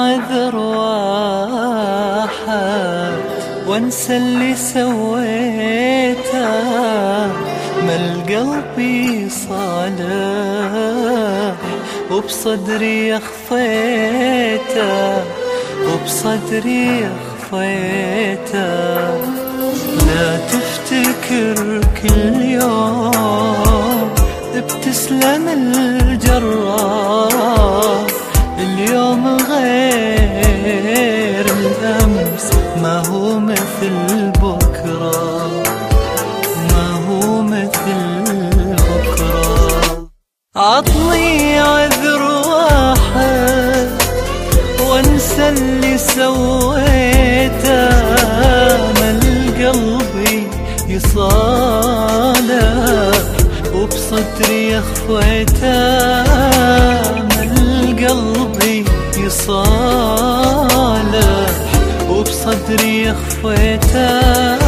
أعذر واحد وانسى اللي سويته، ما القلب يصالح وبصدري أخفيته، وبصدري أخفيته. لا تفتكر كل يوم بتسلم الجراح، اليوم غير الأمس، ما هو مثل بكرة، ما هو مثل بكرة. عطني عذر واحد وانسى اللي سويته، ما القلب يصالح وبصدري أخفيته، ما القلب يصالح وبصدري أخفيته.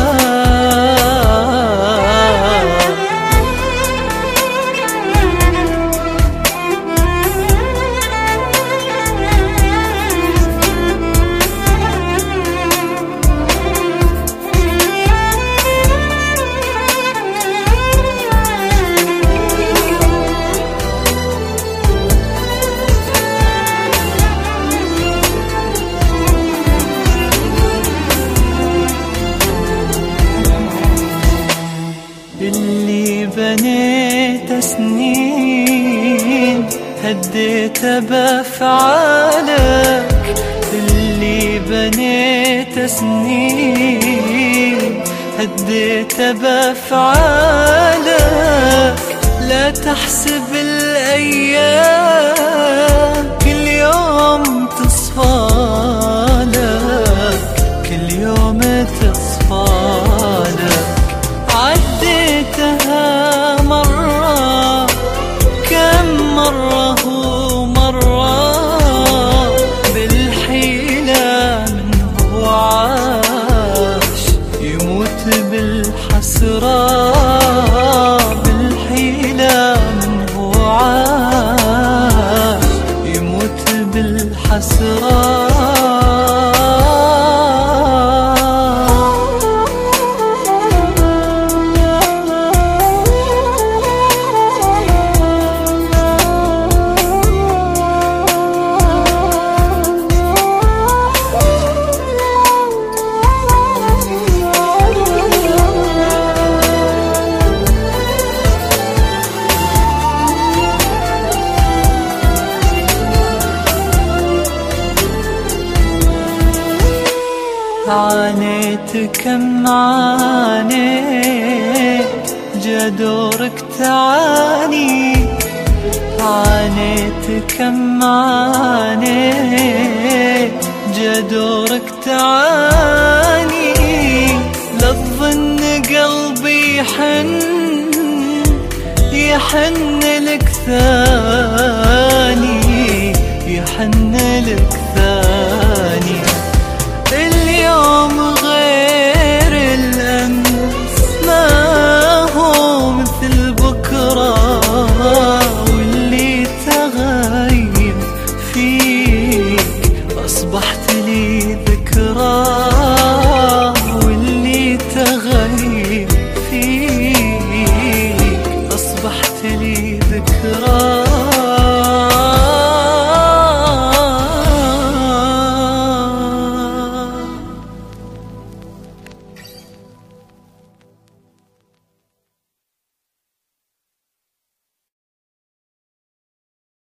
اللي بنيت سنين هديت بأفعالك، اللي بنيت سنين هديت بأفعالك. لا تحسب الأيام كل يوم تصفالك، كل يوم تصفالك. عديتها مرة كم مرة ومرة، بالحيلة من هو عاش يموت بالحسرة، بالحيلة من هو عاش يموت بالحسرة. عانيت كم عانيت جا دورك تعاني، عانيت كم عانيت جا دورك تعاني. لا تظن قلبي يحن لك ثاني، يحن لك ثاني. اليوم غير الأمس، ما هو مثل بكرة، واللي تغير فيك أصبحت لي ذكرى.